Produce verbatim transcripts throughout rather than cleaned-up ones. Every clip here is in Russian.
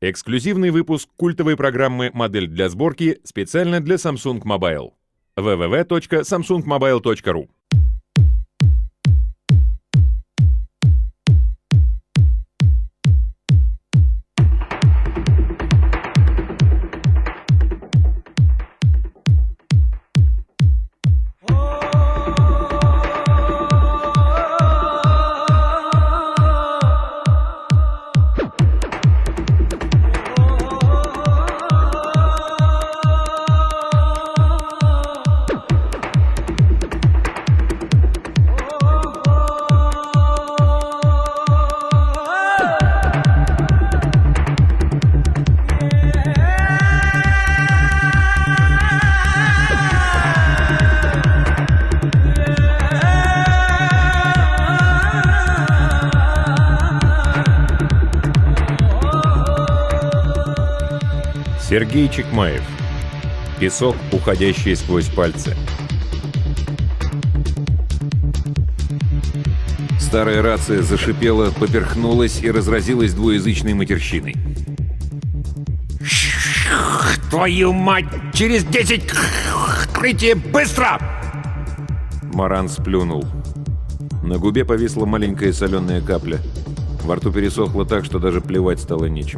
Эксклюзивный выпуск культовой программы «Модель для сборки» специально для Samsung Mobile. дабл ю дабл ю дабл ю точка самсунг мобайл точка ру. Сергей Чекмаев. Песок, уходящий сквозь пальцы. Старая рация зашипела, поперхнулась и разразилась двуязычной матерщиной. «Твою мать! Через десять! Открытие! Быстро!» Маран сплюнул. На губе повисла маленькая соленая капля. Во рту пересохло так, что даже плевать стало нечем.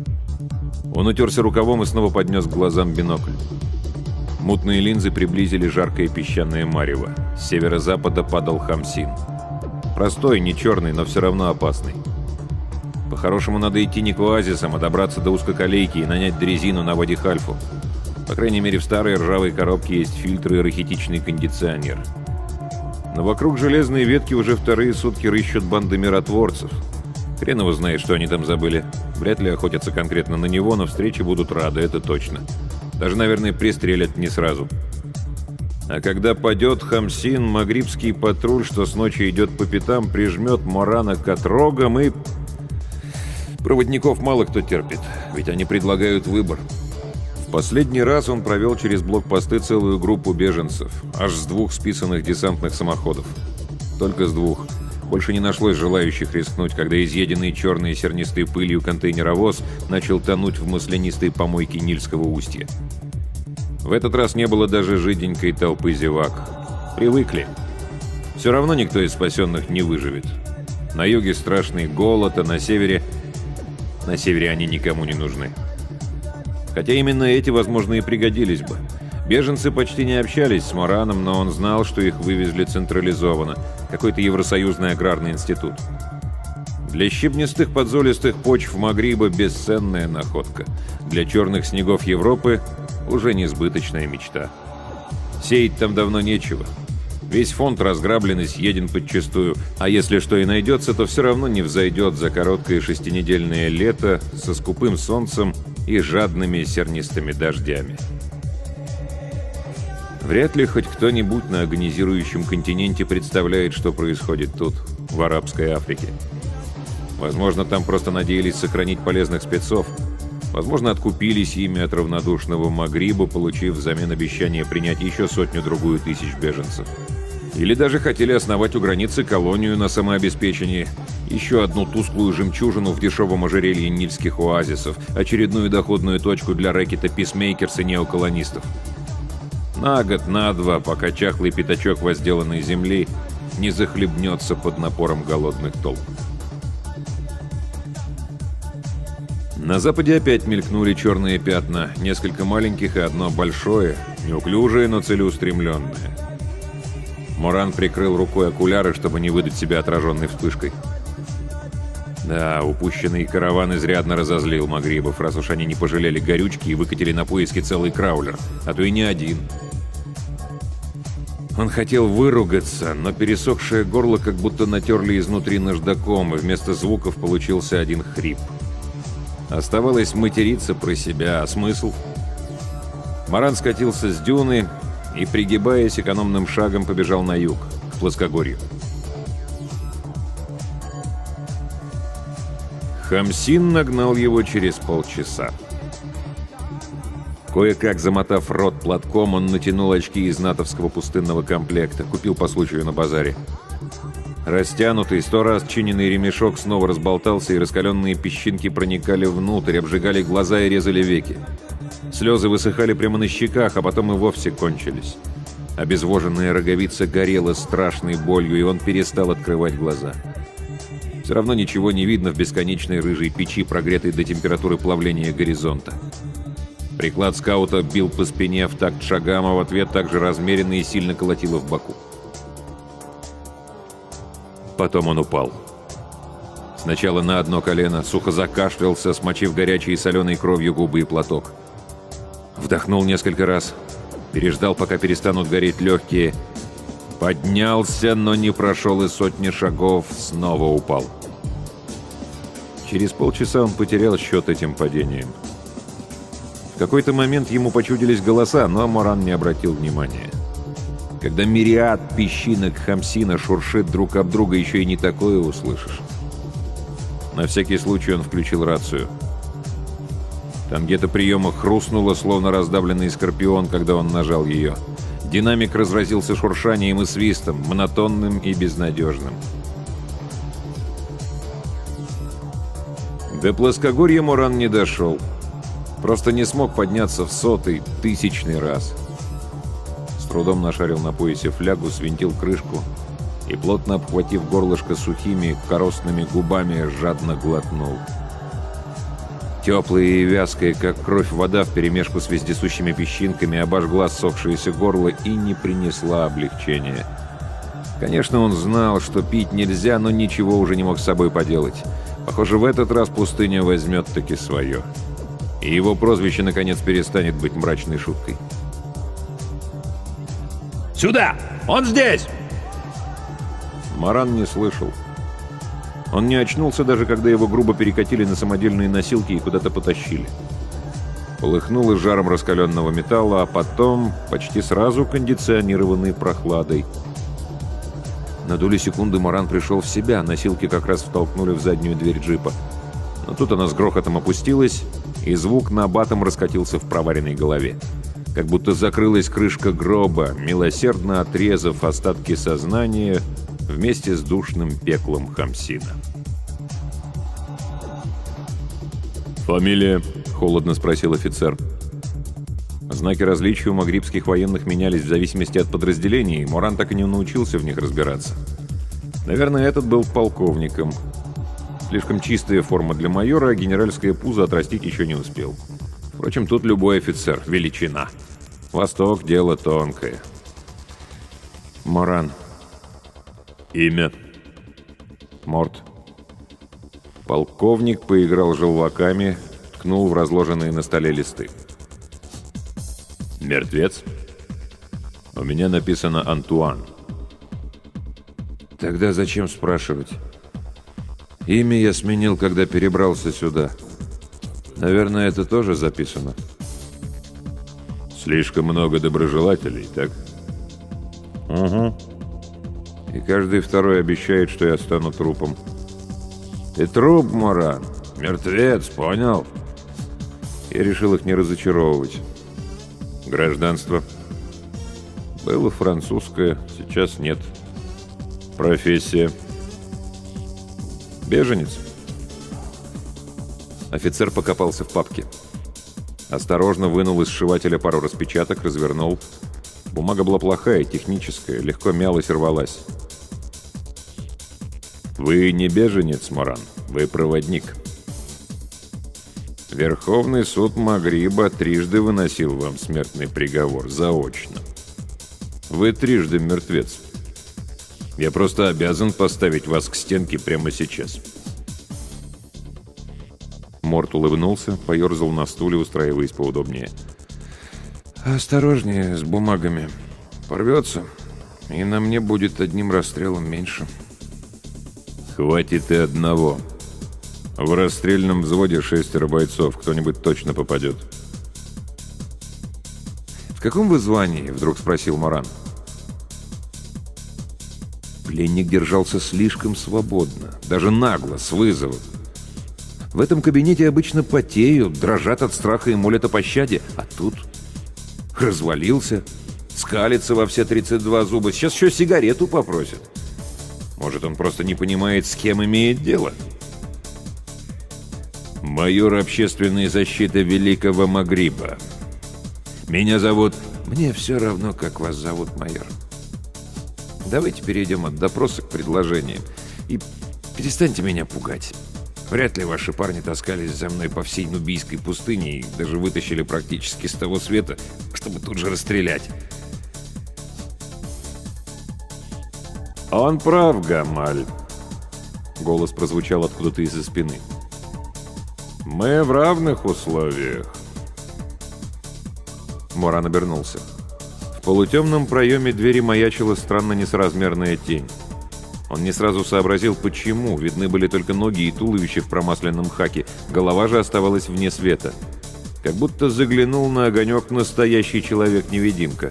Он утерся рукавом и снова поднес к глазам бинокль. Мутные линзы приблизили жаркое песчаное марево. С северо-запада падал Хамсин. Простой, не черный, но все равно опасный. По-хорошему надо идти не к оазисам, а добраться до узкоколейки и нанять дрезину на Вади-Хальфу. По крайней мере, в старой ржавой коробке есть фильтры и рахитичный кондиционер. Но вокруг железной ветки уже вторые сутки рыщут банды миротворцев. Хрен его знает, что они там забыли. Вряд ли охотятся конкретно на него, но встречи будут рады, это точно. Даже, наверное, пристрелят не сразу. А когда падет Хамсин, магрибский патруль, что с ночи идет по пятам, прижмет Морана к отрогам и... Проводников мало кто терпит, ведь они предлагают выбор. В последний раз он провел через блокпосты целую группу беженцев, аж с двух списанных десантных самоходов. Только с двух. Больше не нашлось желающих рискнуть, когда изъеденный черной сернистой пылью контейнеровоз начал тонуть в маслянистой помойке Нильского устья. В этот раз не было даже жиденькой толпы зевак. Привыкли. Все равно никто из спасенных не выживет. На юге страшный голод, а на севере... На севере они никому не нужны. Хотя именно эти, возможно, и пригодились бы. Беженцы почти не общались с Мораном, но он знал, что их вывезли централизованно. Какой-то Евросоюзный аграрный институт. Для щебнистых подзолистых почв Магриба бесценная находка. Для черных снегов Европы уже несбыточная мечта. Сеять там давно нечего. Весь фонд разграблен и съеден подчистую. А если что и найдется, то все равно не взойдет за короткое шестинедельное лето со скупым солнцем и жадными сернистыми дождями. Вряд ли хоть кто-нибудь на агонизирующем континенте представляет, что происходит тут, в арабской Африке. Возможно, там просто надеялись сохранить полезных спецов. Возможно, откупились ими от равнодушного Магриба, получив взамен обещание принять еще сотню-другую тысяч беженцев. Или даже хотели основать у границы колонию на самообеспечении, еще одну тусклую жемчужину в дешевом ожерелье нильских оазисов, очередную доходную точку для рэкета писмейкерс и неоколонистов. На год, на два, пока чахлый пятачок возделанной земли не захлебнется под напором голодных толп. На западе опять мелькнули черные пятна, несколько маленьких и одно большое, неуклюжее, но целеустремленное. Моран прикрыл рукой окуляры, чтобы не выдать себя отраженной вспышкой. Да, упущенный караван изрядно разозлил Магрибов, раз уж они не пожалели горючки и выкатили на поиски целый краулер, а то и не один. Он хотел выругаться, но пересохшее горло как будто натерли изнутри наждаком, и вместо звуков получился один хрип. Оставалось материться про себя, а смысл? Моран скатился с дюны и, пригибаясь, экономным шагом побежал на юг, к плоскогорью. Хамсин нагнал его через полчаса. Кое-как замотав рот платком, он натянул очки из натовского пустынного комплекта, купил по случаю на базаре. Растянутый, сто раз чиненный ремешок снова разболтался, и раскаленные песчинки проникали внутрь, обжигали глаза и резали веки. Слезы высыхали прямо на щеках, а потом и вовсе кончились. Обезвоженная роговица горела страшной болью, и он перестал открывать глаза. Все равно ничего не видно в бесконечной рыжей печи, прогретой до температуры плавления горизонта. Приклад скаута бил по спине в такт шагам, а в ответ также размеренно и сильно колотило в боку. Потом он упал. Сначала на одно колено, сухо закашлялся, смочив горячей и соленой кровью губы и платок. Вдохнул несколько раз, переждал, пока перестанут гореть легкие. Поднялся, но не прошел и сотни шагов, снова упал. Через полчаса он потерял счет этим падениям. В какой-то момент ему почудились голоса, но Моран не обратил внимания. Когда мириад песчинок Хамсина шуршит друг об друга, еще и не такое услышишь. На всякий случай он включил рацию. Тангета приема хрустнула, словно раздавленный скорпион, когда он нажал ее. Динамик разразился шуршанием и свистом, монотонным и безнадежным. До плоскогорья Моран не дошел. Просто не смог подняться в сотый, тысячный раз. С трудом нашарил на поясе флягу, свинтил крышку и, плотно обхватив горлышко сухими, коростными губами, жадно глотнул. Теплая и вязкая, как кровь, вода вперемешку с вездесущими песчинками обожгла ссохшееся горло и не принесла облегчения. Конечно, он знал, что пить нельзя, но ничего уже не мог с собой поделать. Похоже, в этот раз пустыня возьмет таки свое. И его прозвище, наконец, перестанет быть мрачной шуткой. Сюда! Он здесь!» Моран не слышал. Он не очнулся, даже когда его грубо перекатили на самодельные носилки и куда-то потащили. Полыхнуло жаром раскаленного металла, а потом почти сразу кондиционированной прохладой. На долю секунды Моран пришел в себя, носилки как раз втолкнули в заднюю дверь джипа. Но тут она с грохотом опустилась, и звук набатом раскатился в проваренной голове. Как будто закрылась крышка гроба, милосердно отрезав остатки сознания вместе с душным пеклом Хамсина. «Фамилия?» — холодно спросил офицер. Знаки различия у магрибских военных менялись в зависимости от подразделений, и Моран так и не научился в них разбираться. Наверное, этот был полковником. Слишком чистая форма для майора, а генеральское пузо отрастить еще не успел. Впрочем, тут любой офицер — величина. Восток — дело тонкое. Моран. Имя. Морт. Полковник поиграл желваками, ткнул в разложенные на столе листы. Мертвец? У меня написано Антуан. Тогда зачем спрашивать? Имя я сменил, когда перебрался сюда. Наверное, это тоже записано. Слишком много доброжелателей, так? Угу. И каждый второй обещает, что я стану трупом. Ты труп, Моран. Мертвец, понял? Я решил их не разочаровывать. Гражданство. Было французское, сейчас нет. Профессия. Беженец. Офицер покопался в папке. Осторожно вынул из сшивателя пару распечаток, развернул. Бумага была плохая, техническая, легко мялась и рвалась. Вы не беженец, Моран, вы проводник. Верховный суд Магриба трижды выносил вам смертный приговор, заочно. Вы трижды мертвец. Я просто обязан поставить вас к стенке прямо сейчас. Морт улыбнулся, поерзал на стуле, устраиваясь поудобнее. «Осторожнее с бумагами. Порвется, и на мне будет одним расстрелом меньше». «Хватит и одного. В расстрельном взводе шестеро бойцов. Кто-нибудь точно попадет». «В каком вы звании?» — вдруг спросил Моран. Пленник держался слишком свободно, даже нагло, с вызовом. В этом кабинете обычно потеют, дрожат от страха и молят о пощаде, а тут развалился, скалится во все тридцать два зуба, сейчас еще сигарету попросит. Может, он просто не понимает, с кем имеет дело? Майор общественной защиты Великого Магриба. Меня зовут... Мне все равно, как вас зовут, майор. Давайте перейдем от допроса к предложениям. И перестаньте меня пугать. Вряд ли ваши парни таскались за мной по всей Нубийской пустыне и даже вытащили практически с того света, чтобы тут же расстрелять. «Он прав, Гамаль», — голос прозвучал откуда-то из-за спины. «Мы в равных условиях». Моран обернулся. В полутемном проеме двери маячила странно несоразмерная тень. Он не сразу сообразил, почему. Видны были только ноги и туловище в промасленном хаке. Голова же оставалась вне света. Как будто заглянул на огонек настоящий человек-невидимка.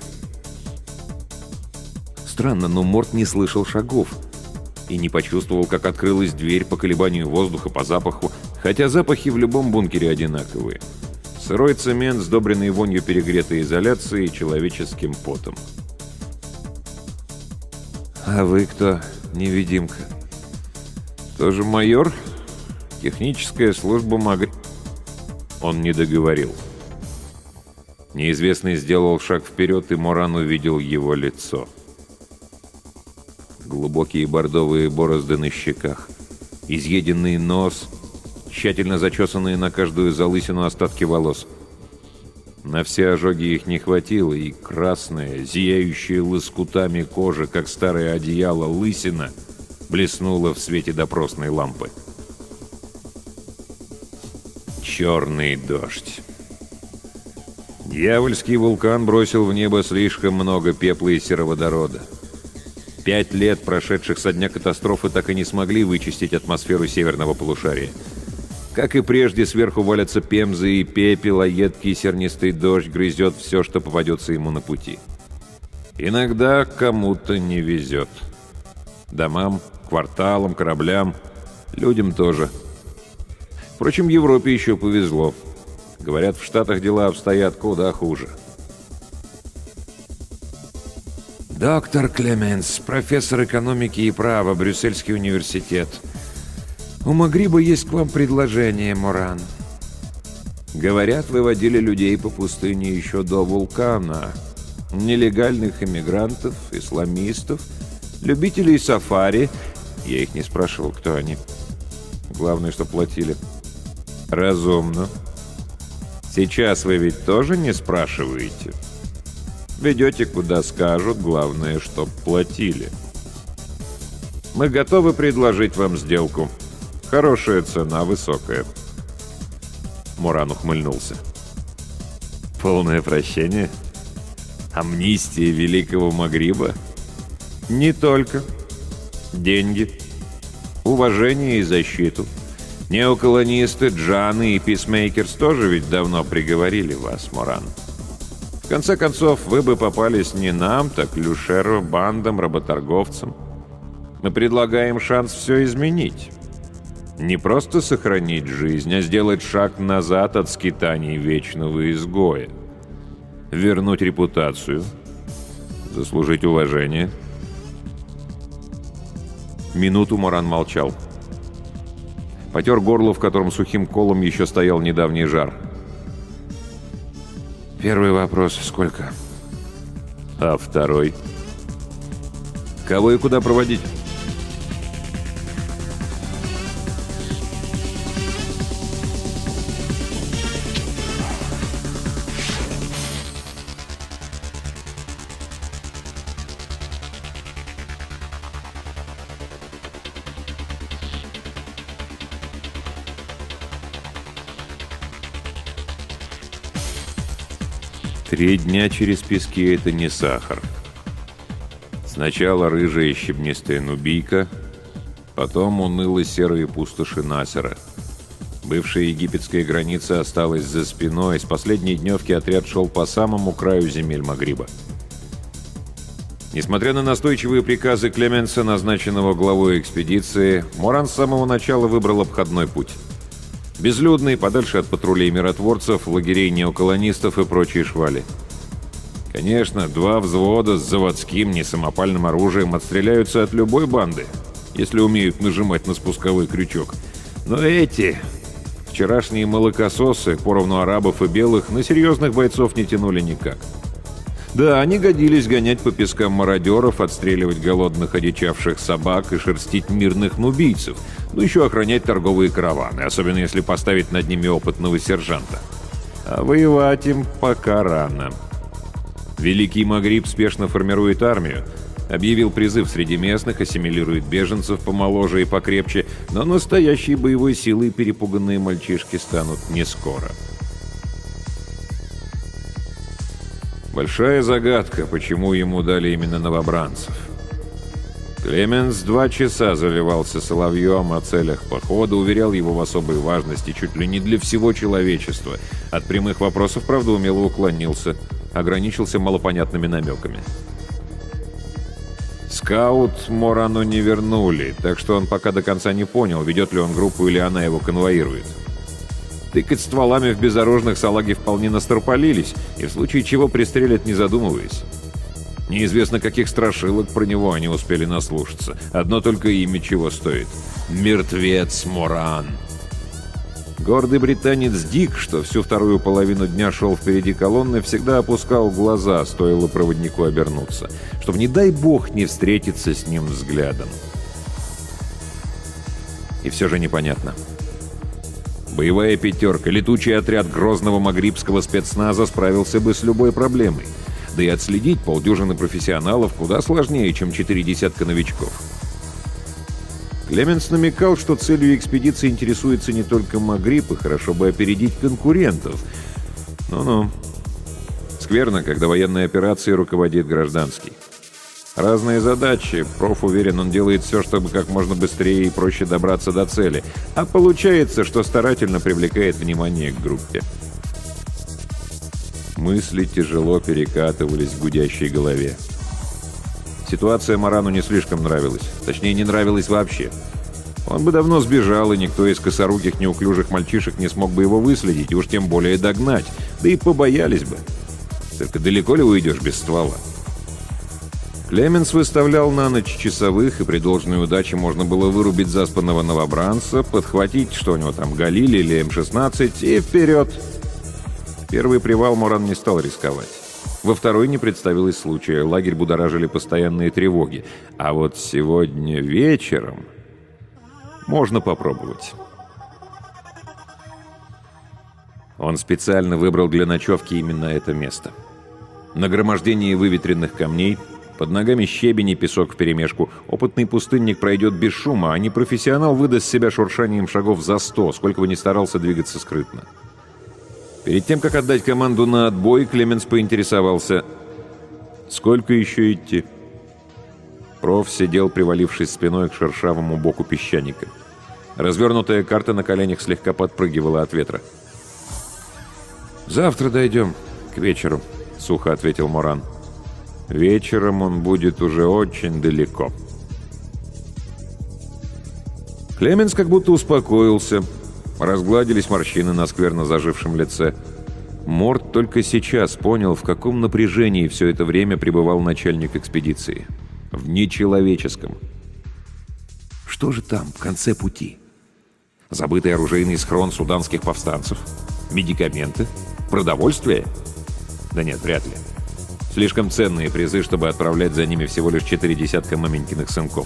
Странно, но Морт не слышал шагов. И не почувствовал, как открылась дверь по колебанию воздуха, по запаху. Хотя запахи в любом бункере одинаковые. Сырой цемент, сдобренный вонью перегретой изоляции и человеческим потом. «А вы кто, невидимка?» «Тоже майор? Техническая служба Магри...» Он не договорил. Неизвестный сделал шаг вперед, и Моран увидел его лицо. Глубокие бордовые борозды на щеках, изъеденный нос, тщательно зачесанные на каждую залысину остатки волос. На все ожоги их не хватило, и красная, зияющая лоскутами кожа, как старое одеяло, лысина блеснула в свете допросной лампы. Черный дождь. Дьявольский вулкан бросил в небо слишком много пепла и сероводорода. Пять лет, прошедших со дня катастрофы, так и не смогли вычистить атмосферу северного полушария. Как и прежде, сверху валятся пемзы и пепел, а едкий сернистый дождь грызет все, что попадется ему на пути. Иногда кому-то не везет. Домам, кварталам, кораблям, людям тоже. Впрочем, Европе еще повезло. Говорят, в Штатах дела обстоят куда хуже. «Доктор Клеменс, профессор экономики и права, Брюссельский университет. У Магриба есть к вам предложение, Моран. Говорят, выводили людей по пустыне еще до вулкана. Нелегальных иммигрантов, исламистов, любителей сафари. Я их не спрашивал, кто они. Главное, что платили. Разумно. Сейчас вы ведь тоже не спрашиваете? Ведете, куда скажут, главное, чтоб платили. Мы готовы предложить вам сделку. Хорошая цена, высокая». Моран ухмыльнулся. «Полное прощение? Амнистия Великого Магриба? Не только. Деньги, уважение и защиту. Неоколонисты, Джаны и Писмейкерс тоже ведь давно приговорили вас, Моран. В конце концов, вы бы попались не нам, так Люшеру, бандам, работорговцам. Мы предлагаем шанс все изменить. Не просто сохранить жизнь, а сделать шаг назад от скитаний вечного изгоя. Вернуть репутацию, заслужить уважение». Минуту Моран молчал. Потер горло, в котором сухим колом еще стоял недавний жар. «Первый вопрос — сколько?» «А второй?» «Кого и куда проводить?» Три дня через пески — это не сахар. Сначала рыжая щебнистая нубийка, потом уныло-серые пустоши Насера. Бывшая египетская граница осталась за спиной, с последней дневки отряд шел по самому краю земель Магриба. Несмотря на настойчивые приказы Клеменса, назначенного главой экспедиции, Моран с самого начала выбрал обходной путь. Безлюдный, подальше от патрулей миротворцев, лагерей неоколонистов и прочей швали. Конечно, два взвода с заводским несамопальным оружием отстреляются от любой банды. если умеют нажимать на спусковой крючок. Но эти, вчерашние молокососы, поровну арабов и белых, на серьезных бойцов не тянули никак. Да, они годились гонять по пескам мародеров, отстреливать голодных одичавших собак и шерстить мирных нубийцев, ну еще охранять торговые караваны, особенно если поставить над ними опытного сержанта. А воевать им пока рано. Великий Магриб спешно формирует армию, объявил призыв среди местных, ассимилирует беженцев помоложе и покрепче, но настоящей боевой силой перепуганные мальчишки станут не скоро. Большая загадка, почему ему дали именно новобранцев. Клеменс два часа заливался соловьем о целях похода, уверял его в особой важности чуть ли не для всего человечества. От прямых вопросов, правда, умело уклонился, ограничился малопонятными намеками. Скаут Морану не вернули, так что он пока до конца не понял, ведет ли он группу или она его конвоирует. Тыкать стволами в безоружных салаги вполне настропалились, и в случае чего пристрелят, не задумываясь. Неизвестно, каких страшилок про него они успели наслушаться. Одно только имя чего стоит. Мертвец Моран. Гордый британец Дик, что всю вторую половину дня шел впереди колонны, всегда опускал глаза, стоило проводнику обернуться, чтобы, не дай бог, не встретиться с ним взглядом. И все же непонятно. Боевая пятерка, летучий отряд грозного магрибского спецназа справился бы с любой проблемой. Да и отследить полдюжины профессионалов куда сложнее, чем четыре десятка новичков. Клеменс намекал, что целью экспедиции интересуется не только Магриб, и хорошо бы опередить конкурентов. Ну-ну. Скверно, когда военной операцией руководит гражданский. Разные задачи. Проф уверен, он делает все, чтобы как можно быстрее и проще добраться до цели. А получается, что старательно привлекает внимание к группе. Мысли тяжело перекатывались в гудящей голове. Ситуация Морану не слишком нравилась. Точнее, не нравилась вообще. Он бы давно сбежал, и никто из косоруких неуклюжих мальчишек не смог бы его выследить, и уж тем более догнать. Да и побоялись бы. Только далеко ли уйдешь без ствола? Клеменс выставлял на ночь часовых, и при должной удаче можно было вырубить заспанного новобранца, подхватить, что у него там, Галиль или эм шестнадцать, и вперед. Первый привал Моран не стал рисковать. Во второй не представилось случая, лагерь будоражили постоянные тревоги. А вот сегодня вечером можно попробовать. Он специально выбрал для ночевки именно это место. Нагромождение выветренных камней, под ногами щебень и песок вперемешку. Опытный пустынник пройдет без шума, а непрофессионал выдаст себя шуршанием шагов за сто, сколько бы ни старался двигаться скрытно. Перед тем, как отдать команду на отбой, Клеменс поинтересовался: «Сколько еще идти?» Проф сидел, привалившись спиной к шершавому боку песчаника. Развернутая карта на коленях слегка подпрыгивала от ветра. «Завтра дойдем, к вечеру», — сухо ответил Моран. «Вечером он будет уже очень далеко». Клеменс как будто успокоился. Разгладились морщины на скверно зажившем лице. Морт только сейчас понял, в каком напряжении все это время пребывал начальник экспедиции. В нечеловеческом. Что же там в конце пути? Забытый оружейный схрон суданских повстанцев? Медикаменты? Продовольствие? Да нет, вряд ли. Слишком ценные призы, чтобы отправлять за ними всего лишь четыре десятка маменькиных сынков.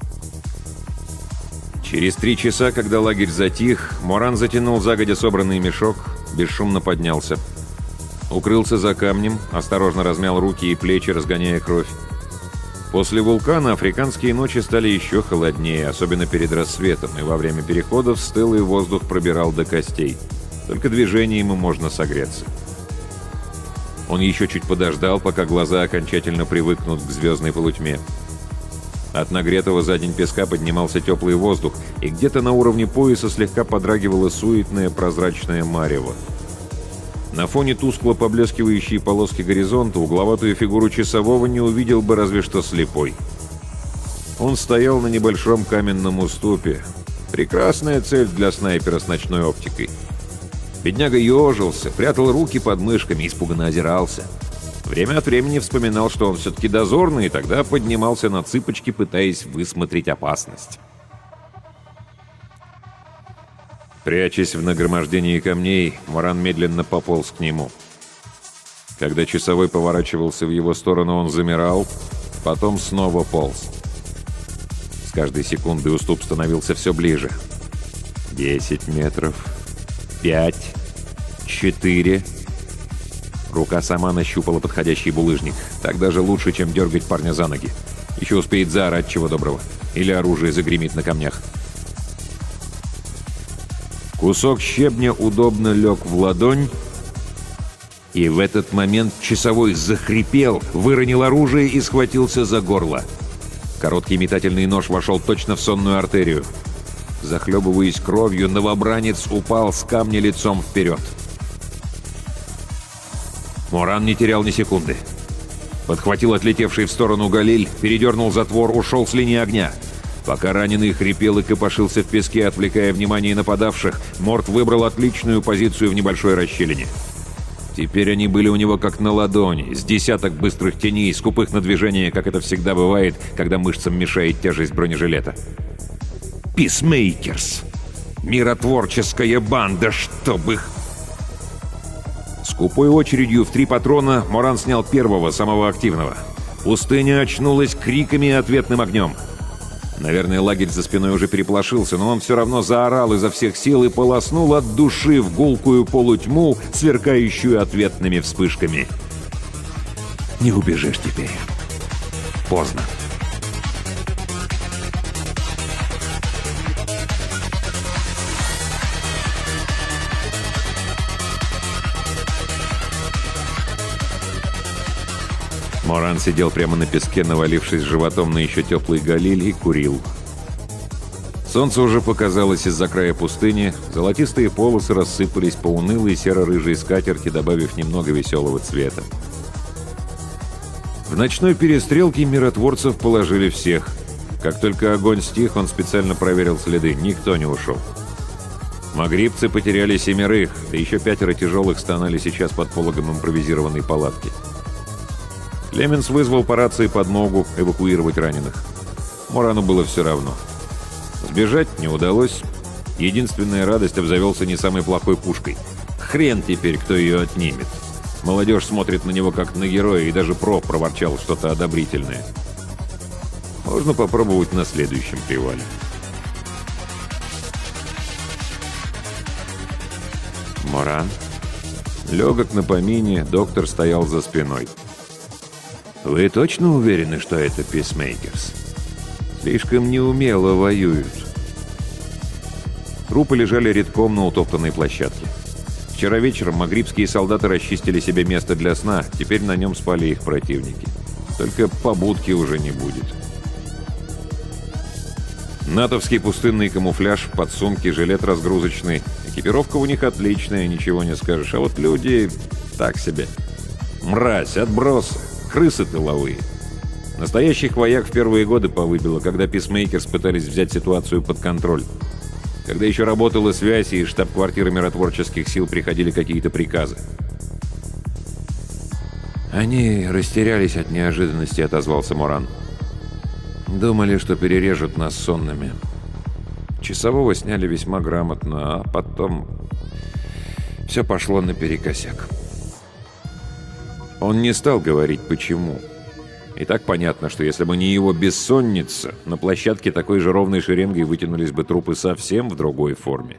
Через три часа, когда лагерь затих, Моран затянул загодя собранный мешок, бесшумно поднялся. Укрылся за камнем, осторожно размял руки и плечи, разгоняя кровь. После вулкана африканские ночи стали еще холоднее, особенно перед рассветом, и во время переходов стылый воздух пробирал до костей. Только движением им можно согреться. Он еще чуть подождал, пока глаза окончательно привыкнут к звездной полутьме. От нагретого за день песка поднимался теплый воздух, и где-то на уровне пояса слегка подрагивало суетное прозрачное марево. На фоне тускло поблескивающей полоски горизонта угловатую фигуру часового не увидел бы разве что слепой. Он стоял на небольшом каменном уступе. Прекрасная цель для снайпера с ночной оптикой. Бедняга ежился, прятал руки под мышками, испуганно озирался. Время от времени вспоминал, что он все-таки дозорный, и тогда поднимался на цыпочки, пытаясь высмотреть опасность. Прячась в нагромождении камней, Моран медленно пополз к нему. Когда часовой поворачивался в его сторону, он замирал, потом снова полз. С каждой секундой уступ становился все ближе. Десять метров. Пять. Четыре. Рука сама нащупала подходящий булыжник. Так даже лучше, чем дергать парня за ноги. Еще успеет заорать чего доброго. Или оружие загремит на камнях. Кусок щебня удобно лег в ладонь, и в этот момент часовой захрипел, выронил оружие и схватился за горло. Короткий метательный нож вошел точно в сонную артерию. Захлебываясь кровью, новобранец упал с камня лицом вперед. Моран не терял ни секунды. Подхватил отлетевший в сторону Галиль, передернул затвор, ушел с линии огня. Пока раненый хрипел и копошился в песке, отвлекая внимание нападавших, Морт выбрал отличную позицию в небольшой расщелине. Теперь они были у него как на ладони, с десяток быстрых теней, скупых на движение, как это всегда бывает, когда мышцам мешает тяжесть бронежилета. Писмейкерс! Миротворческая банда, чтоб их... Скупой очередью в три патрона Моран снял первого, самого активного. Пустыня очнулась криками и ответным огнем. Наверное, лагерь за спиной уже переполошился, но он все равно заорал изо всех сил и полоснул от души в гулкую полутьму, сверкающую ответными вспышками. Не убежишь теперь. Поздно. Моран сидел прямо на песке, навалившись животом на еще теплый галиль, и курил. Солнце уже показалось из-за края пустыни, золотистые полосы рассыпались по унылой серо-рыжей скатерти, добавив немного веселого цвета. В ночной перестрелке миротворцев положили всех. Как только огонь стих, он специально проверил следы, никто не ушел. Магрибцы потеряли семерых, да еще пятеро тяжелых стонали сейчас под пологом импровизированной палатки. Клеменс вызвал по рации подмогу эвакуировать раненых. Морану было все равно. Сбежать не удалось. Единственная радость — обзавелся не самой плохой пушкой. Хрен теперь, кто ее отнимет. Молодежь смотрит на него как на героя, и даже проф проворчал что-то одобрительное. Можно попробовать на следующем привале. Моран. Легок на помине, доктор стоял за спиной. «Вы точно уверены, что это Писмейкерс? Слишком неумело воюют». Трупы лежали редком на утоптанной площадке. Вчера вечером магрибские солдаты расчистили себе место для сна, теперь на нем спали их противники. Только побудки уже не будет. Натовский пустынный камуфляж, подсумки, жилет разгрузочный. Экипировка у них отличная, ничего не скажешь. А вот люди так себе. Мразь, отбросы. Крысы тыловые. Настоящих вояк в первые годы повыбило, когда Писмейкерс пытались взять ситуацию под контроль. Когда еще работала связь, и из штаб-квартиры миротворческих сил приходили какие-то приказы. «Они растерялись от неожиданности», — отозвался Моран. «Думали, что перережут нас сонными. Часового сняли весьма грамотно, а потом все пошло наперекосяк». Он не стал говорить, почему. И так понятно, что если бы не его бессонница, на площадке такой же ровной шеренгой вытянулись бы трупы совсем в другой форме.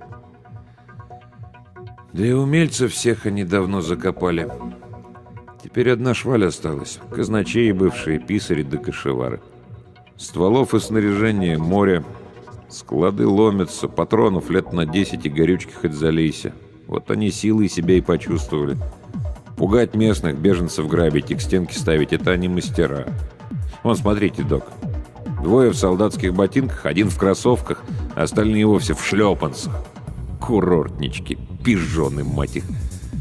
Для умельцев всех они давно закопали. Теперь одна шваль осталась. Казначеи бывшие, писари да кошевары. Стволов и снаряжения море. Склады ломятся, патронов лет на десять и горючки хоть залейся. Вот они силой себя и почувствовали. Пугать местных, беженцев грабить и к стенке ставить — это они мастера. Вон, смотрите, док. Двое в солдатских ботинках, один в кроссовках, а остальные вовсе в шлепанцах. Курортнички, пижоны, мать их.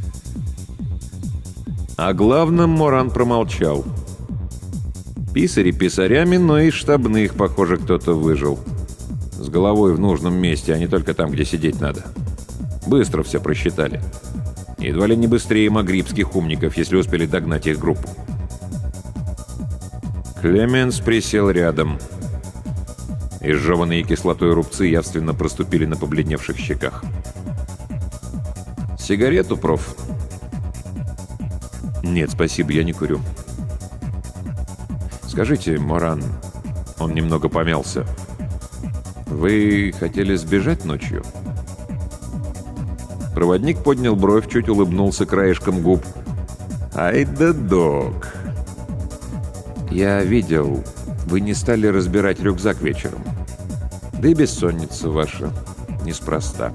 О главном Моран промолчал. Писари писарями, но и штабных, похоже, кто-то выжил. С головой в нужном месте, а не только там, где сидеть надо. Быстро все просчитали. Едва ли не быстрее магрибских умников, если успели догнать их группу. Клеменс присел рядом. Изжеванные кислотой рубцы явственно проступили на побледневших щеках. «Сигарету, проф?» «Нет, спасибо, я не курю». «Скажите, Моран...» Он немного помялся. «Вы хотели сбежать ночью?» Проводник поднял бровь, чуть улыбнулся краешком губ. «Ай да док!» «Я видел, вы не стали разбирать рюкзак вечером. Да и бессонница ваша неспроста».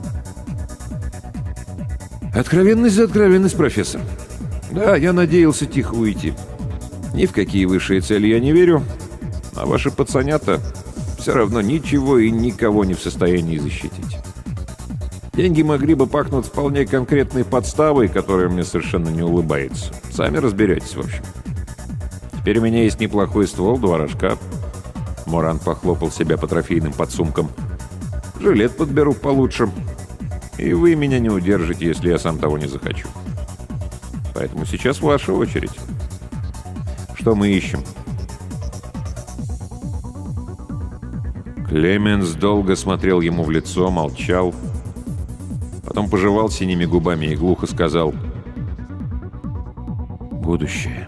«Откровенность за откровенность, профессор. Да, я надеялся тихо уйти. Ни в какие высшие цели я не верю, а ваши пацанята все равно ничего и никого не в состоянии защитить. Деньги могли бы пахнуть вполне конкретной подставой, которая мне совершенно не улыбается. Сами разберетесь, в общем. Теперь у меня есть неплохой ствол, два рожка». Моран похлопал себя по трофейным подсумкам. «Жилет подберу получше. И вы меня не удержите, если я сам того не захочу. Поэтому сейчас ваша очередь. Что мы ищем?» Клеменс долго смотрел ему в лицо, молчал. Потом пожевал синими губами и глухо сказал: «Будущее».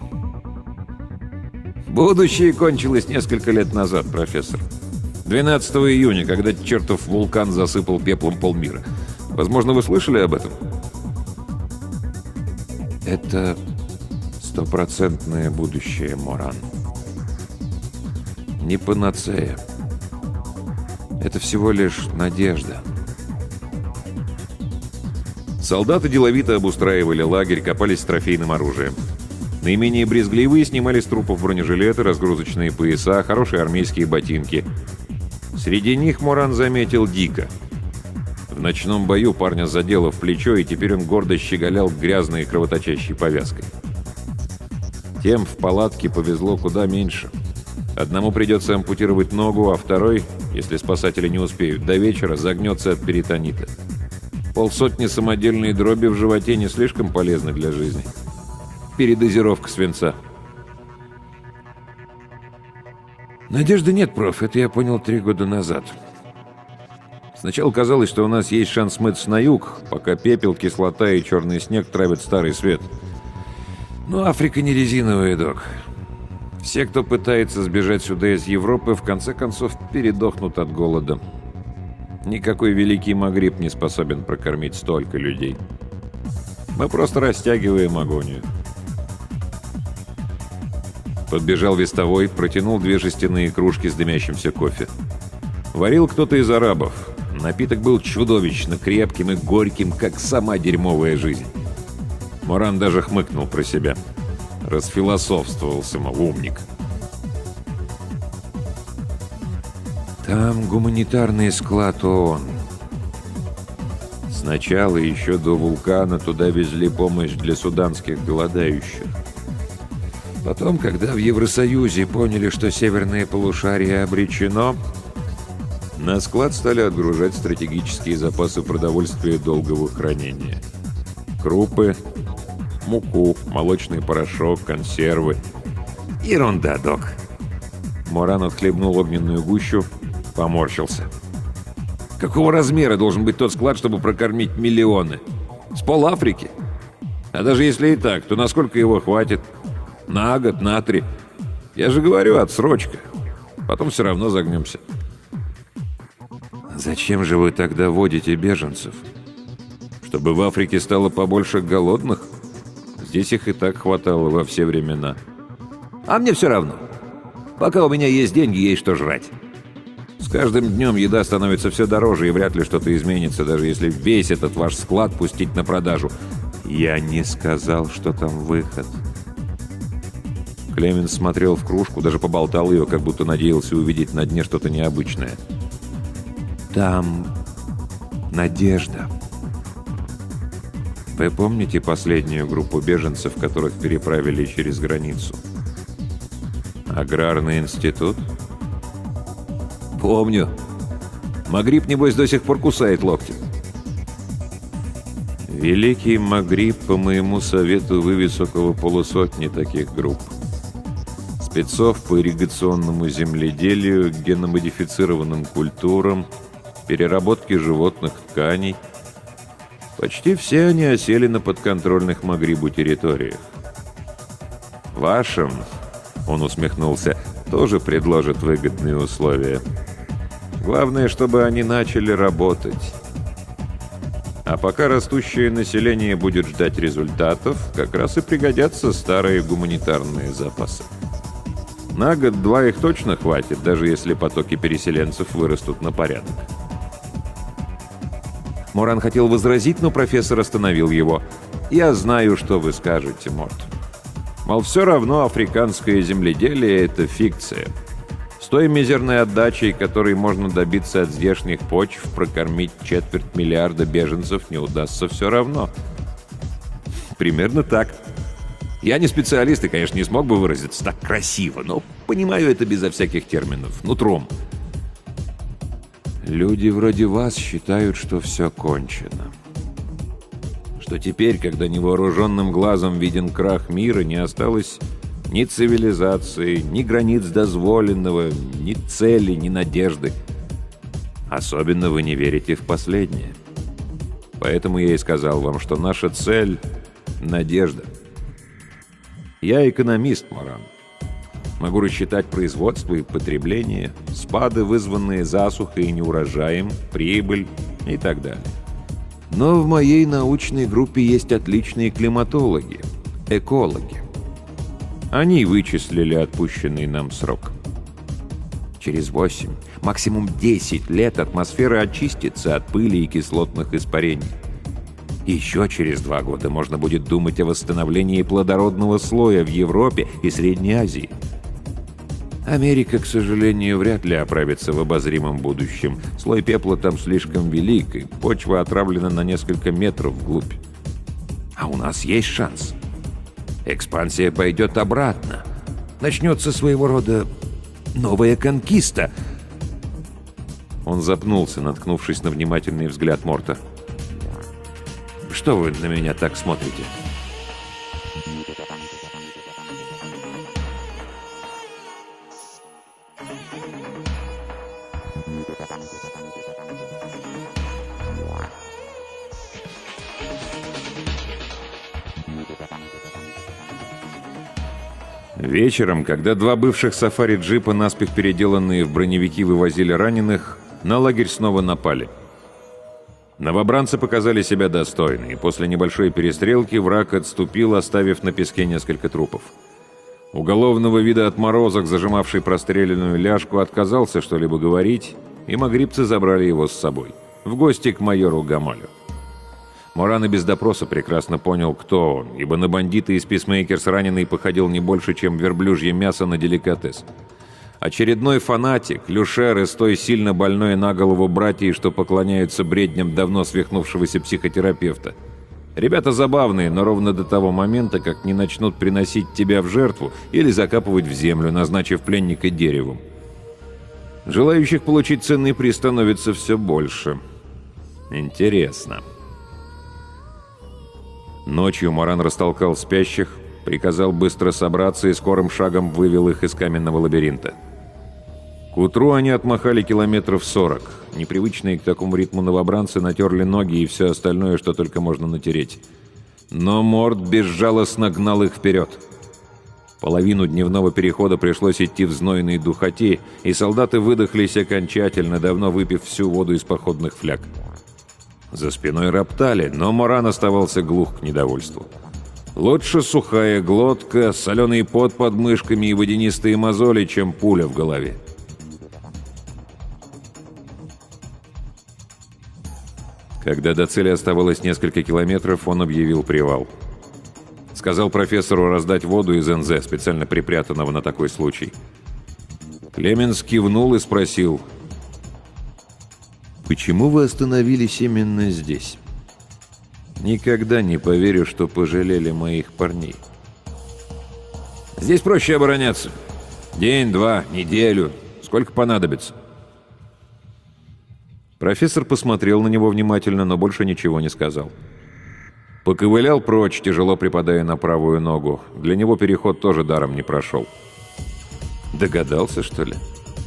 «Будущее кончилось несколько лет назад, профессор. двенадцатого июня, когда чертов вулкан засыпал пеплом полмира. Возможно, вы слышали об этом?» «Это стопроцентное будущее, Моран. Не панацея. Это всего лишь надежда». Солдаты деловито обустраивали лагерь, копались с трофейным оружием. Наименее брезгливые снимали с трупов бронежилеты, разгрузочные пояса, хорошие армейские ботинки. Среди них Моран заметил Дика. В ночном бою парня задело в плечо, и теперь он гордо щеголял грязной кровоточащей повязкой. Тем в палатке повезло куда меньше. Одному придется ампутировать ногу, а второй, если спасатели не успеют, до вечера загнется от перитонита. Полсотни самодельной дроби в животе не слишком полезны для жизни. Передозировка свинца. «Надежды нет, проф. Это я понял три года назад. Сначала казалось, что у нас есть шанс смыться на юг, пока пепел, кислота и черный снег травят Старый Свет. Но Африка не резиновая, док. Все, кто пытается сбежать сюда из Европы, в конце концов передохнут от голода. Никакой великий Магриб не способен прокормить столько людей. Мы просто растягиваем агонию». Подбежал вестовой, протянул две жестяные кружки с дымящимся кофе. Варил кто-то из арабов. Напиток был чудовищно крепким и горьким, как сама дерьмовая жизнь. Моран даже хмыкнул про себя. Расфилософствовался, мол, умник. «Там гуманитарный склад ООН. Сначала, еще до вулкана, туда везли помощь для суданских голодающих. Потом, когда в Евросоюзе поняли, что северное полушарие обречено, на склад стали отгружать стратегические запасы продовольствия долгого хранения. Крупы, муку, молочный порошок, консервы. Ерунда, док». Моран отхлебнул огненную гущу, поморщился. «Какого размера должен быть тот склад, чтобы прокормить миллионы? С пол-Африки? А даже если и так, то насколько его хватит? На год, на три? Я же говорю, отсрочка. Потом все равно загнемся». «Зачем же вы тогда водите беженцев? Чтобы в Африке стало побольше голодных? Здесь их и так хватало во все времена». «А мне все равно. Пока у меня есть деньги, есть что жрать. С каждым днем еда становится все дороже, и вряд ли что-то изменится, даже если весь этот ваш склад пустить на продажу». «Я не сказал, что там выход». Клеменс смотрел в кружку, даже поболтал ее, как будто надеялся увидеть на дне что-то необычное. «Там надежда. Вы помните последнюю группу беженцев, которых переправили через границу? Аграрный институт?» «Помню. Магриб, небось, до сих пор кусает локти». Великий Магриб по моему совету вывез около полусотни таких групп. Спецов по ирригационному земледелию, геномодифицированным культурам, переработке животных тканей. Почти все они осели на подконтрольных Магрибу территориях. Вашим, он усмехнулся, тоже предложат выгодные условия. Главное, чтобы они начали работать. А пока растущее население будет ждать результатов, как раз и пригодятся старые гуманитарные запасы. На год-два их точно хватит, даже если потоки переселенцев вырастут на порядок. Моран хотел возразить, но профессор остановил его. «Я знаю, что вы скажете, Морт. Мол, все равно африканское земледелие — это фикция. С той мизерной отдачей, которой можно добиться от здешних почв, прокормить четверть миллиарда беженцев не удастся все равно». Примерно так. Я не специалист и, конечно, не смог бы выразиться так красиво, но понимаю это безо всяких терминов, нутром. Люди вроде вас считают, что все кончено. Что теперь, когда невооруженным глазом виден крах мира, не осталось ни цивилизации, ни границ дозволенного, ни цели, ни надежды. Особенно вы не верите в последнее. Поэтому я и сказал вам, что наша цель — надежда. Я экономист, Моран. Могу рассчитать производство и потребление, спады, вызванные засухой и неурожаем, прибыль и так далее. Но в моей научной группе есть отличные климатологи, экологи. Они вычислили отпущенный нам срок. Через восемь, максимум десять лет атмосфера очистится от пыли и кислотных испарений. Еще через два года можно будет думать о восстановлении плодородного слоя в Европе и Средней Азии. Америка, к сожалению, вряд ли оправится в обозримом будущем. Слой пепла там слишком велик, и почва отравлена на несколько метров вглубь. А у нас есть шанс. Экспансия пойдет обратно. Начнется своего рода новая конкиста. Он запнулся, наткнувшись на внимательный взгляд Морта. «Что вы на меня так смотрите?» Вечером, когда два бывших сафари-джипа, наспех переделанные в броневики, вывозили раненых, на лагерь снова напали. Новобранцы показали себя достойно, и после небольшой перестрелки враг отступил, оставив на песке несколько трупов. Уголовного вида отморозок, зажимавший простреленную ляжку, отказался что-либо говорить, и магрибцы забрали его с собой, в гости к майору Гамалю. Моран и без допроса прекрасно понял, кто он, ибо на бандита из Писмейкерс раненый походил не больше, чем верблюжье мясо на деликатес. Очередной фанатик, люшер из той сильно больной на голову братьей, что поклоняются бредням давно свихнувшегося психотерапевта. Ребята забавные, но ровно до того момента, как не начнут приносить тебя в жертву или закапывать в землю, назначив пленника деревом. Желающих получить ценный приз становится все больше. Интересно. Ночью Моран растолкал спящих, приказал быстро собраться и скорым шагом вывел их из каменного лабиринта. К утру они отмахали километров сорок. Непривычные к такому ритму новобранцы натерли ноги и все остальное, что только можно натереть. Но Морт безжалостно гнал их вперед. Половину дневного перехода пришлось идти в знойной духоте, и солдаты выдохлись окончательно, давно выпив всю воду из походных фляг. За спиной роптали, но Моран оставался глух к недовольству. Лучше сухая глотка, соленый пот под мышками и водянистые мозоли, чем пуля в голове. Когда до цели оставалось несколько километров, он объявил привал. Сказал профессору раздать воду из эн зэ, специально припрятанного на такой случай. Клеменс кивнул и спросил: «Почему вы остановились именно здесь? Никогда не поверю, что пожалели моих парней». «Здесь проще обороняться. День, два, неделю. Сколько понадобится». Профессор посмотрел на него внимательно, но больше ничего не сказал. Поковылял прочь, тяжело припадая на правую ногу. Для него переход тоже даром не прошел. Догадался, что ли?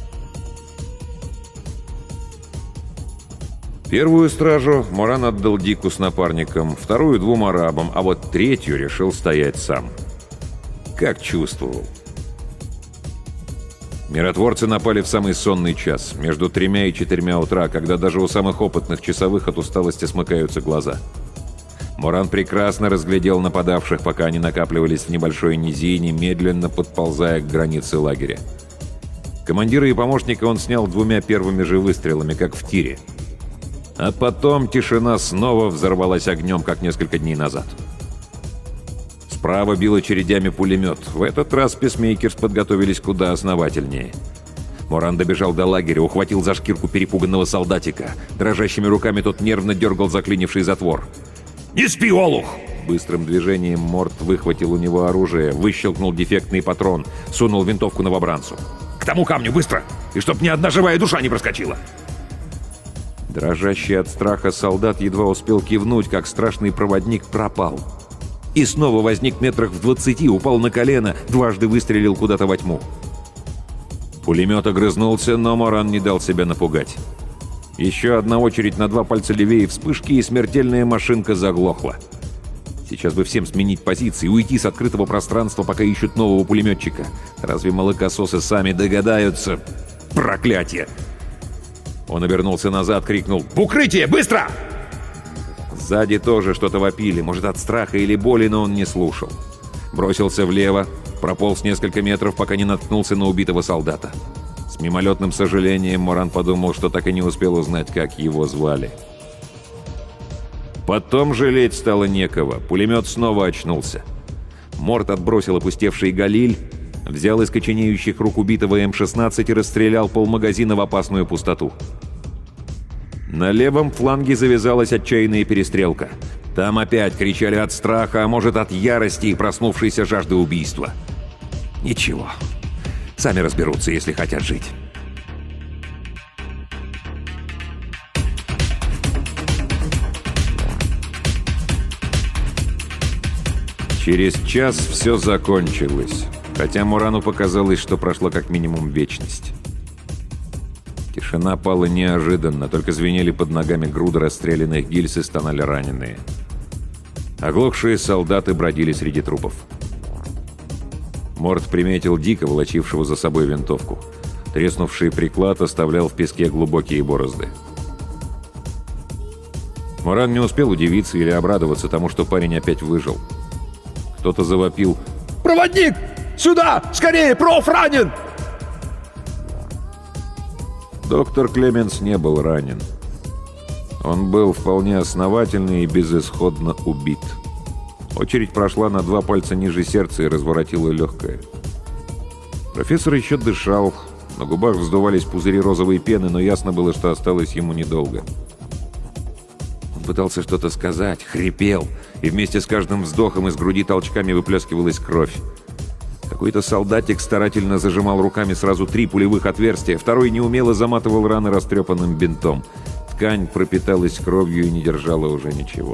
Первую стражу Моран отдал Дику с напарником, вторую — двум арабам, а вот третью решил стоять сам. Как чувствовал. Миротворцы напали в самый сонный час, между тремя и четырьмя утра, когда даже у самых опытных часовых от усталости смыкаются глаза. Моран прекрасно разглядел нападавших, пока они накапливались в небольшой низине, медленно подползая к границе лагеря. Командира и помощника он снял двумя первыми же выстрелами, как в тире. А потом тишина снова взорвалась огнем, как несколько дней назад. Справа бил очередями пулемет. В этот раз писмейкерс подготовились куда основательнее. Моран добежал до лагеря, ухватил за шкирку перепуганного солдатика. Дрожащими руками тот нервно дергал заклинивший затвор. Не спи, олух! Быстрым движением Морт выхватил у него оружие, выщелкнул дефектный патрон, сунул винтовку новобранцу. К тому камню, быстро! И чтоб ни одна живая душа не проскочила! Дрожащий от страха солдат едва успел кивнуть, как страшный проводник пропал. И снова возник метрах в двадцати, упал на колено, дважды выстрелил куда-то во тьму. Пулемет огрызнулся, но Моран не дал себя напугать. Еще одна очередь на два пальца левее вспышки, и смертельная машинка заглохла. Сейчас бы всем сменить позиции, уйти с открытого пространства, пока ищут нового пулеметчика. Разве молокососы сами догадаются? Проклятие! Он обернулся назад, крикнул: «В укрытие! Быстро!» Сзади тоже что-то вопили, может, от страха или боли, но он не слушал. Бросился влево, прополз несколько метров, пока не наткнулся на убитого солдата. С мимолетным сожалением Моран подумал, что так и не успел узнать, как его звали. Потом жалеть стало некого, пулемет снова очнулся. Морт отбросил опустевший галиль, взял из коченеющих рук убитого эм шестнадцать и расстрелял полмагазина в опасную пустоту. На левом фланге завязалась отчаянная перестрелка. Там опять кричали от страха, а может, от ярости и проснувшейся жажды убийства. Ничего. Сами разберутся, если хотят жить. Через час все закончилось, хотя Морану показалось, что прошла как минимум вечность. Тишина пала неожиданно, только звенели под ногами груды расстрелянных гильз и стонали раненые. Оглохшие солдаты бродили среди трупов. Морт приметил Дика, волочившего за собой винтовку. Треснувший приклад оставлял в песке глубокие борозды. Моран не успел удивиться или обрадоваться тому, что парень опять выжил. Кто-то завопил: «Проводник! Сюда! Скорее! Проф ранен!» Доктор Клеменс не был ранен. Он был вполне основательно и безысходно убит. Очередь прошла на два пальца ниже сердца и разворотила легкое. Профессор еще дышал, на губах вздувались пузыри розовой пены, но ясно было, что осталось ему недолго. Он пытался что-то сказать, хрипел, и вместе с каждым вздохом из груди толчками выплескивалась кровь. Какой-то солдатик старательно зажимал руками сразу три пулевых отверстия, второй неумело заматывал раны растрепанным бинтом. Ткань пропиталась кровью и не держала уже ничего.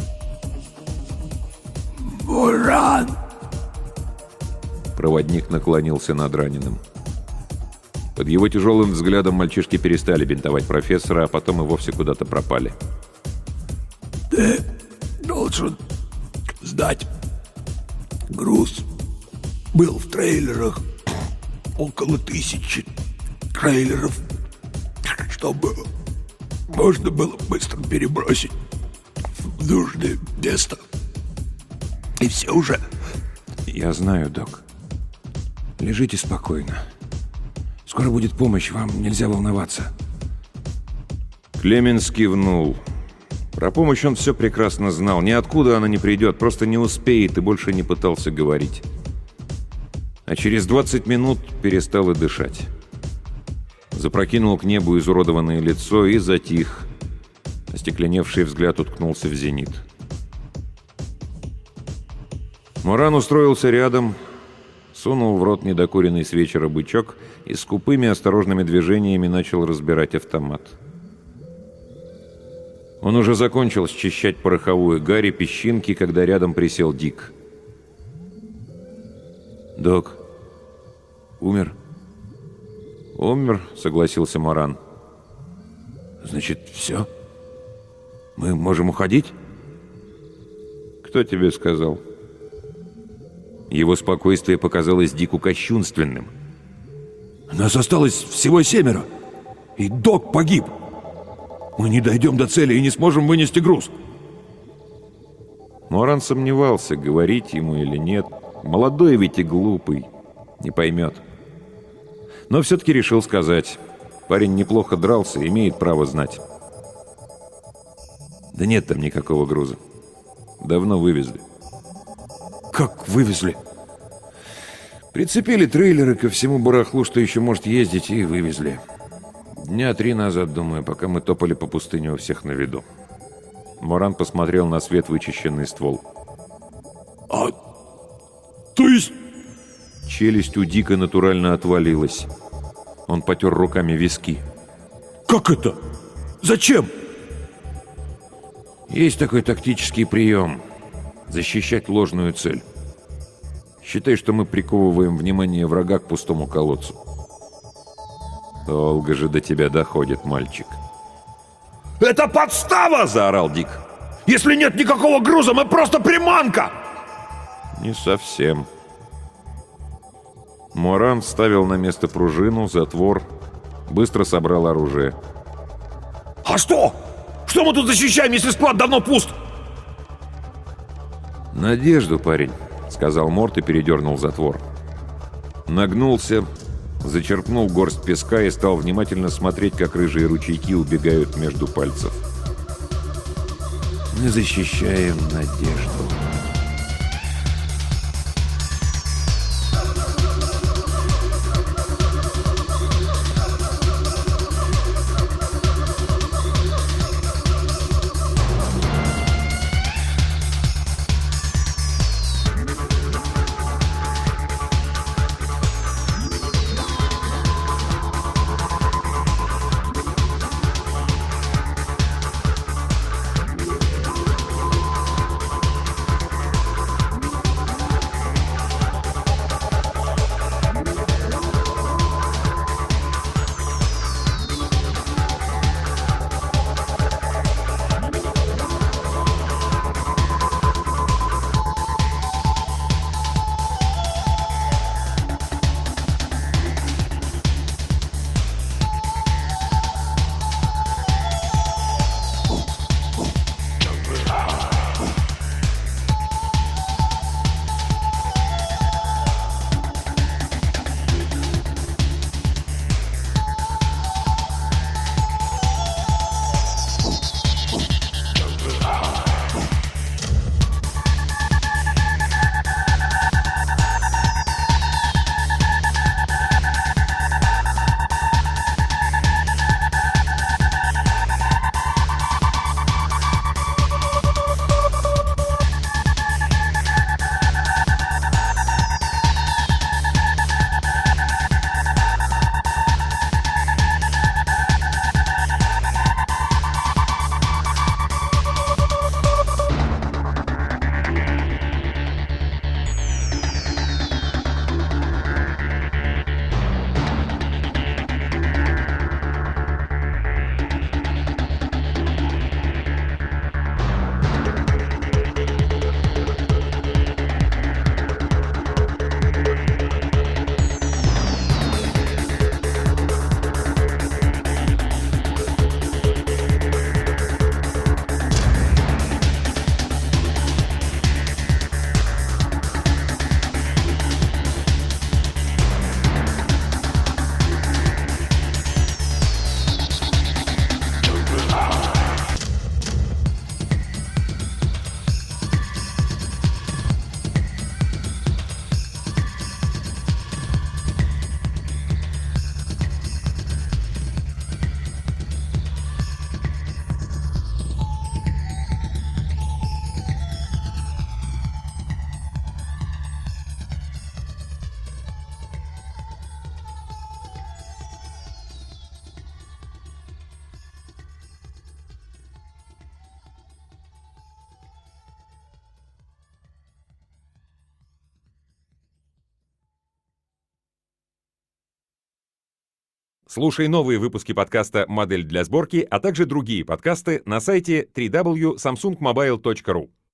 «Моран!» Проводник наклонился над раненым. Под его тяжелым взглядом мальчишки перестали бинтовать профессора, а потом и вовсе куда-то пропали. «Ты должен сдать груз. Был в трейлерах около тысячи трейлеров, чтобы можно было быстро перебросить в нужное место. И все уже». «Я знаю, док. Лежите спокойно. Скоро будет помощь, вам нельзя волноваться». Клеменс кивнул. Про помощь он все прекрасно знал. Ниоткуда она не придет, просто не успеет, и больше не пытался говорить. А через двадцать минут перестал и дышать. Запрокинул к небу изуродованное лицо и затих. Остекленевший взгляд уткнулся в зенит. Моран устроился рядом, сунул в рот недокуренный с вечера бычок и скупыми осторожными движениями начал разбирать автомат. Он уже закончил счищать пороховую гарь и песчинки, когда рядом присел Дик. «Док, умер?» «Умер», — согласился Моран. «Значит, все? Мы можем уходить?» «Кто тебе сказал?» Его спокойствие показалось Дику кощунственным. «Нас осталось всего семеро, и док погиб. Мы не дойдем до цели и не сможем вынести груз». Моран сомневался, говорить ему или нет. Молодой ведь и глупый, не поймет. Но все-таки решил сказать. Парень неплохо дрался, имеет право знать. Да нет там никакого груза. Давно вывезли. «Как вывезли?» Прицепили трейлеры ко всему барахлу, что еще может ездить, и вывезли. Дня три назад, думаю, пока мы топали по пустыне у всех на виду. Моран посмотрел на свет вычищенный ствол. «А... то есть...» Челюсть у Дика натурально отвалилась. Он потер руками виски. «Как это? Зачем?» Есть такой тактический прием. Защищать ложную цель. Считай, что мы приковываем внимание врага к пустому колодцу. Долго же до тебя доходит, мальчик. «Это подстава!» — заорал Дик. «Если нет никакого груза, мы просто приманка!» Не совсем. Моран вставил на место пружину, затвор, быстро собрал оружие. «А что? Что мы тут защищаем, если склад давно пуст?» «Надежду, парень», — сказал Морт и передернул затвор. Нагнулся, зачерпнул горсть песка и стал внимательно смотреть, как рыжие ручейки убегают между пальцев. «Мы защищаем надежду». Слушай новые выпуски подкаста «Модель для сборки», а также другие подкасты на сайте дабл ю дабл ю дабл ю точка самсунг мобайл точка ру.